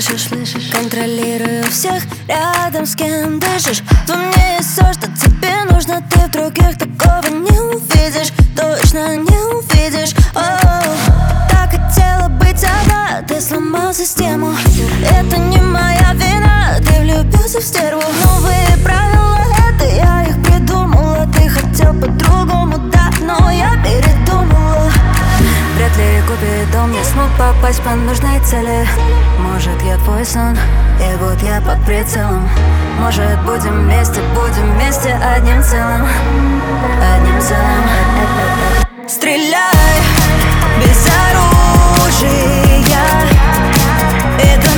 слышишь? Контролирую всех рядом, с кем дышишь. Во мне есть все, что тебе нужно. Ты в других такого не увидишь. Точно не увидишь. Так хотела быть одна, ты сломал систему. Это не моя вина, ты влюбился в стерву. Новые правила, это я их придумала. Ты хотел по-другому, да, но я передумала. Вряд ли купит дом, не смог попасть по нужной цели. Может, я твой сон, и вот я под прицелом. Может, будем вместе одним целым. Одним целым. Стреляй без оружия. Это